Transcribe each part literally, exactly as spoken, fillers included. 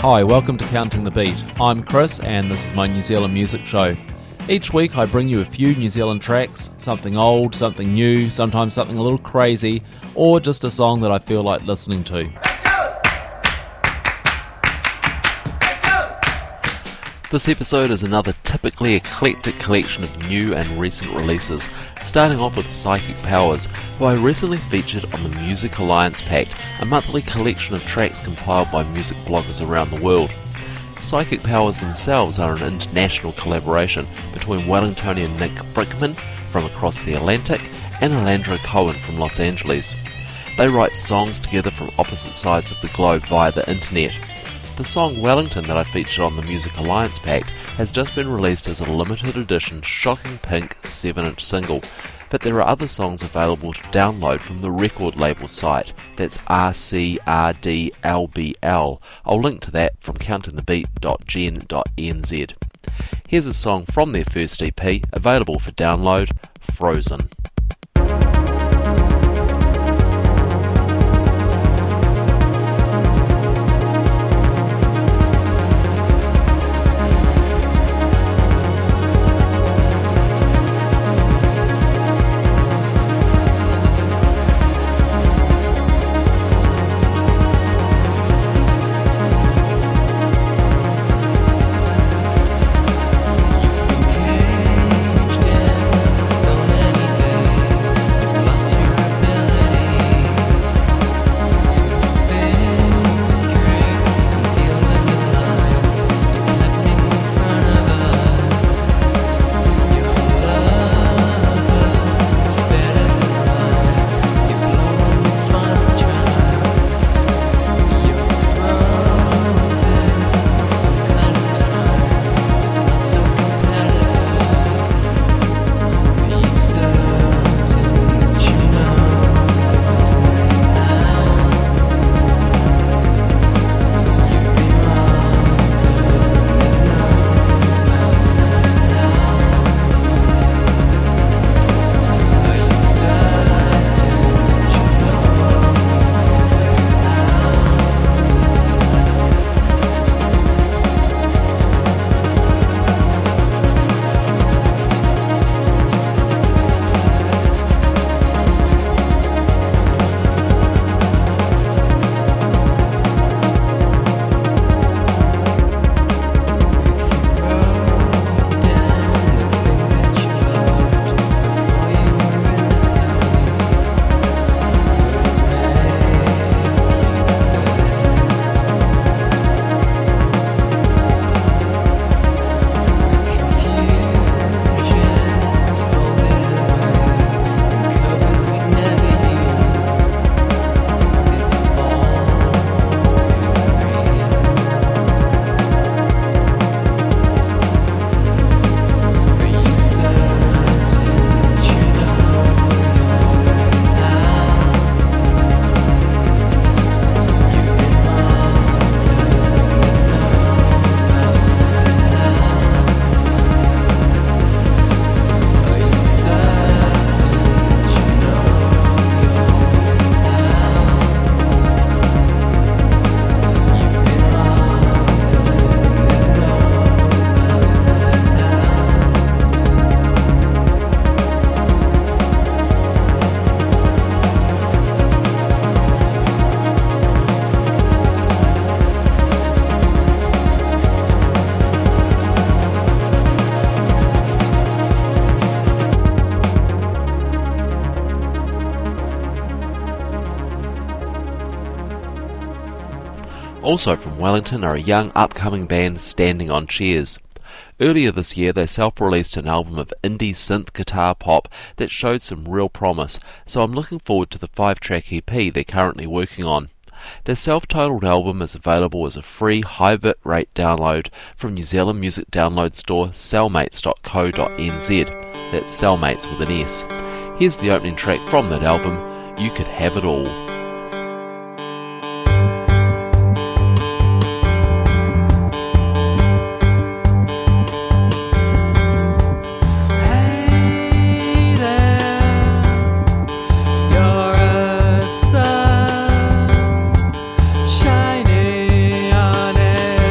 Hi, welcome to Counting the Beat. I'm Chris and this is my New Zealand music show. Each week I bring you a few New Zealand tracks, something old, something new, sometimes something a little crazy, or just a song that I feel like listening to. This episode is another typically eclectic collection of new and recent releases, starting off with Psychic Powers, who I recently featured on the Music Alliance Pact, a monthly collection of tracks compiled by music bloggers around the world. Psychic Powers themselves are an international collaboration between Wellingtonian Nick Brickman from across the Atlantic and Alandra Cohen from Los Angeles. They write songs together from opposite sides of the globe via the internet. The song Wellington that I featured on the Music Alliance Pact has just been released as a limited edition shocking pink seven inch single, but there are other songs available to download from the record label site, that's R C R D L B L. I'll link to that from counting the beat dot gen dot n z. Here's a song from their first E P, available for download, Frozen. Also from Wellington are a young upcoming band, Standing on Chairs. Earlier this year they self-released an album of indie synth guitar pop that showed some real promise, so I'm looking forward to the five-track E P they're currently working on. Their self-titled album is available as a free high-bit rate download from New Zealand music download store cellmates dot co dot n z. That's Cellmates with an S. Here's the opening track from that album, You Could Have It All. Shining on it.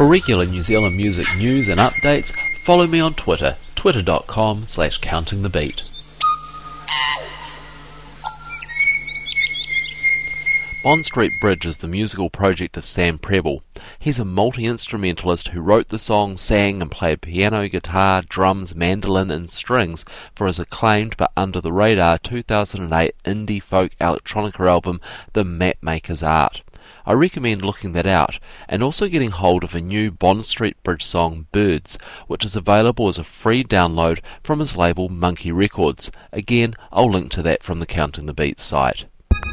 For regular New Zealand music news and updates, follow me on Twitter, twitter.com slash counting the beat. Bond Street Bridge is the musical project of Sam Prebble. He's a multi-instrumentalist who wrote the song, sang and played piano, guitar, drums, mandolin and strings for his acclaimed but under-the-radar two thousand eight indie folk electronica album The Mapmaker's Art. I recommend looking that out, and also getting hold of a new Bond Street Bridge song, Birds, which is available as a free download from his label Monkey Records. Again, I'll link to that from the Counting the Beats site.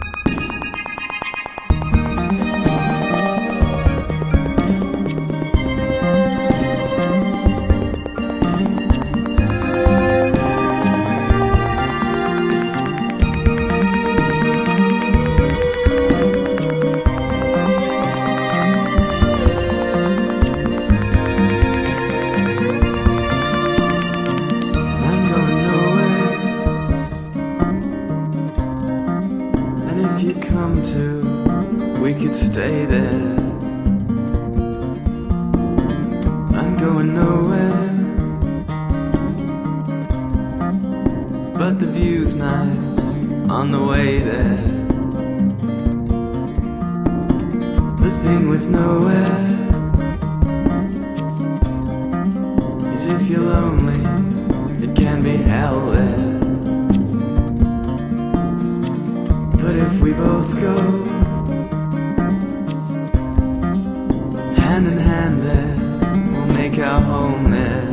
We could stay there. I'm going nowhere, but the view's nice on the way there. The thing with nowhere is if you're lonely, it can be hell there. But if we both go hand in hand there, we'll make our home there.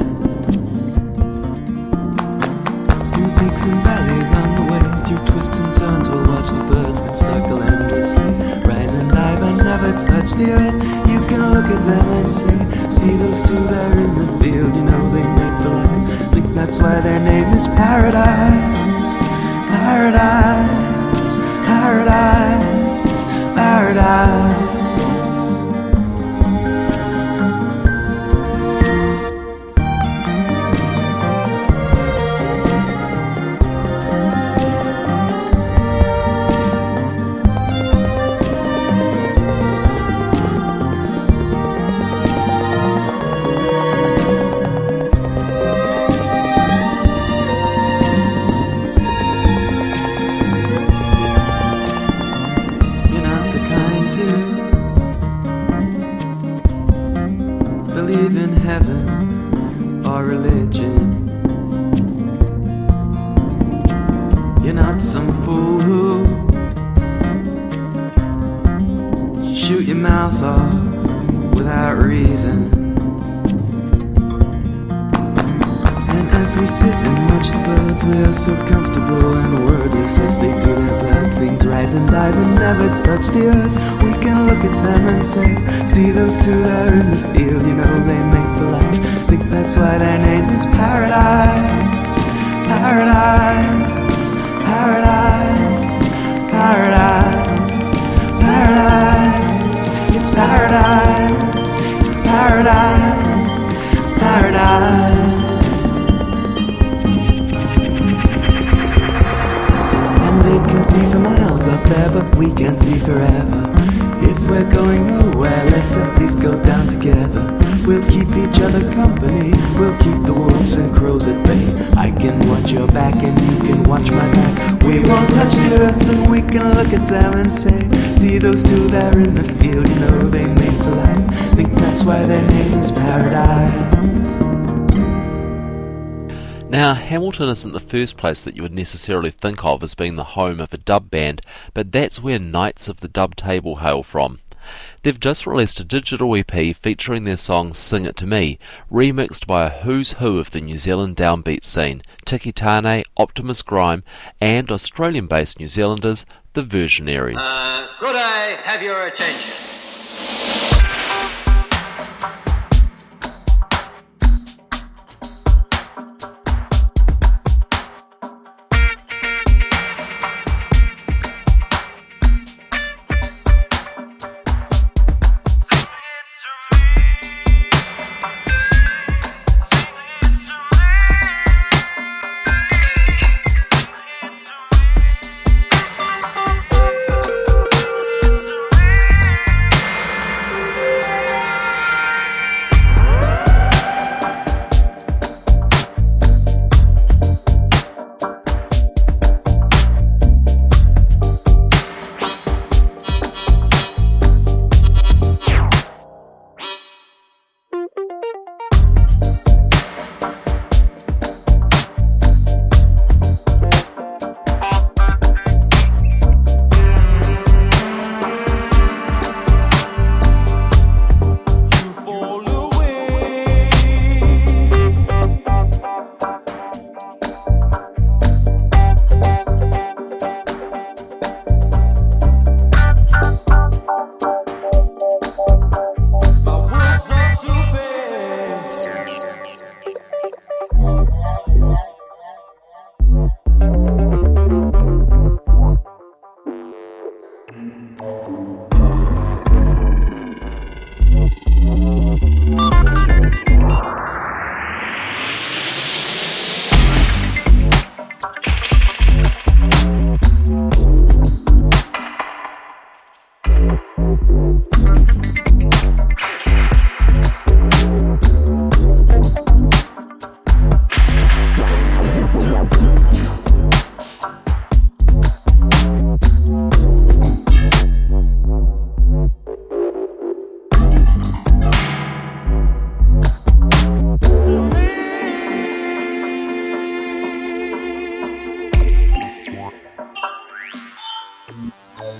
Through peaks and valleys on the way, through twists and turns, we'll watch the birds that circle endlessly. Rise and dive and never touch the earth. You can look at them and say, see those two there in the field, you know they made for life. Think that's why their name is Paradise. Paradise, Paradise, Paradise. Believe in heaven or religion. You're not some fool who shoot your mouth off without reason. And as we sit and watch the birds, we are so comfortable and wordless as they do their bird things. Rise and dive and never touch the earth. We can look at them and say, see those two there in the field, you know they make for life. Think that's why their name is Paradise. Paradise, Paradise, Paradise, Paradise. It's Paradise, Paradise, Paradise. They can see for miles up there, but we can't see forever. If we're going nowhere, let's at least go down together. We'll keep each other company, we'll keep the wolves and crows at bay. I can watch your back and you can watch my back. We won't touch the earth and we can look at them and say, see those two there in the field, you know they made for life. Think that's why their name is Paradise. Now, Hamilton isn't the first place that you would necessarily think of as being the home of a dub band, but that's where Knights of the Dub Table hail from. They've just released a digital E P featuring their song Sing It To Me, remixed by a who's who of the New Zealand downbeat scene, Tiki Tane, Optimus Grime, and Australian-based New Zealanders, the Versionaries. Uh, could I have your attention?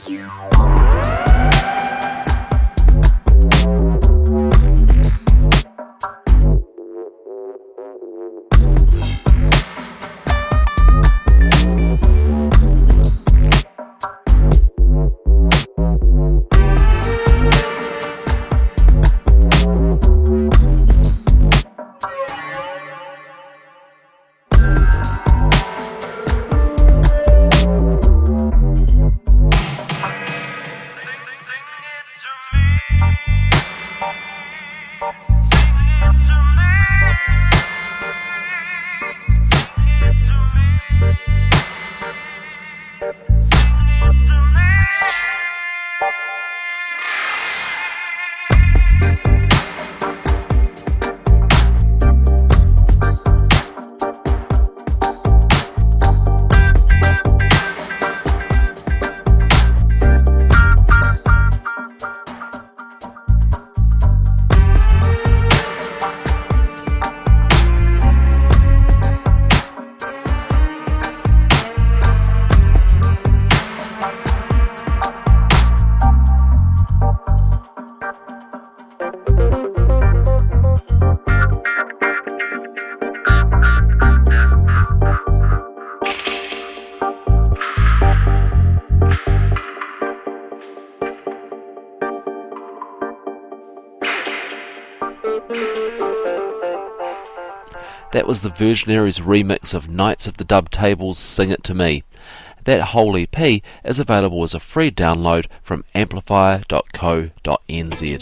That was the Virginaries remix of Knights of the Dub Table's Sing It To Me. That whole E P is available as a free download from amplifier dot co dot n z.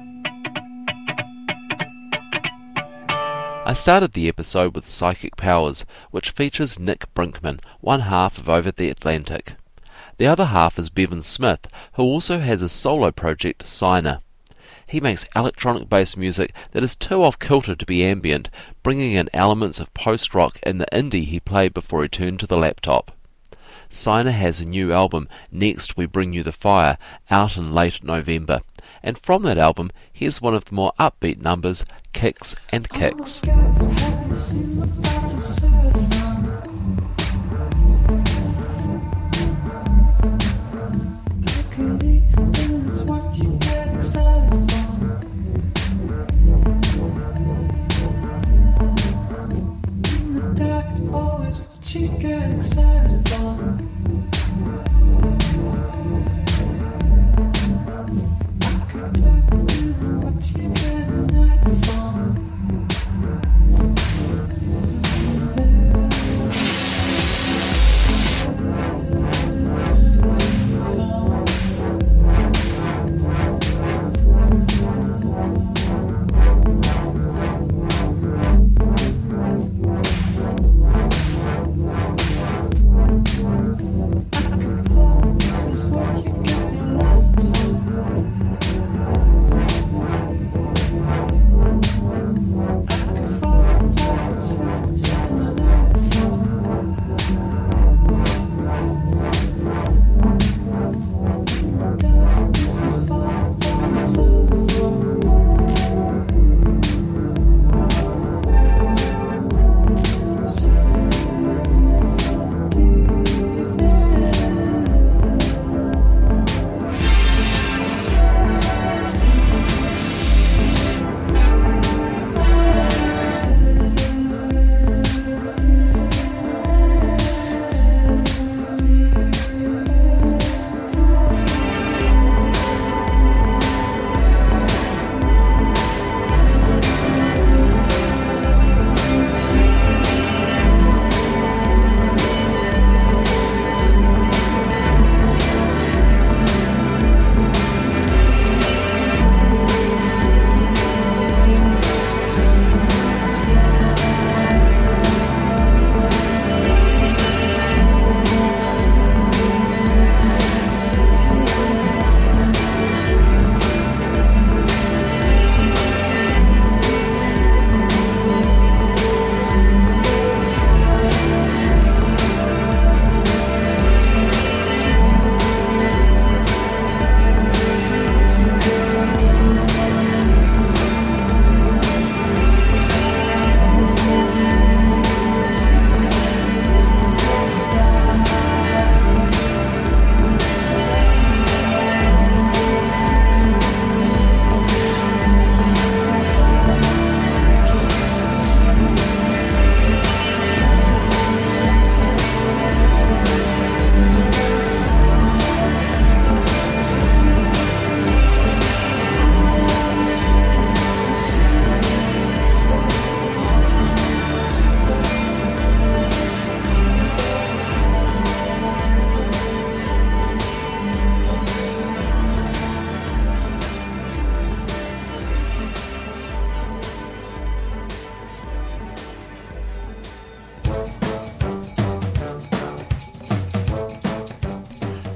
I started the episode with Psychic Powers, which features Nick Brinkman, one half of Over the Atlantic. The other half is Bevan Smith, who also has a solo project, Signer. He makes electronic-based music that is too off-kilter to be ambient, bringing in elements of post-rock in the indie he played before he turned to the laptop. Signer has a new album, Next We Bring You the Fire, out in late November. And from that album, here's one of the more upbeat numbers, Kicks and Kicks. You get excited for. I could let you what you get night for. There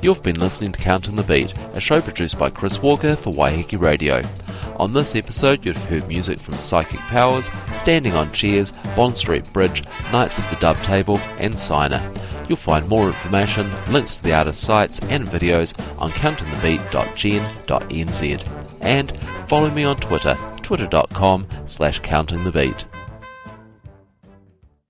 You've been listening to Counting the Beat, a show produced by Chris Walker for Waiheke Radio. On this episode, you've heard music from Psychic Powers, Standing on Chairs, Bond Street Bridge, Knights of the Dub Table, and Signer. You'll find more information, links to the artist's sites, and videos on counting the beat dot gen dot n z. And follow me on Twitter, twitter dot com slash counting the beat.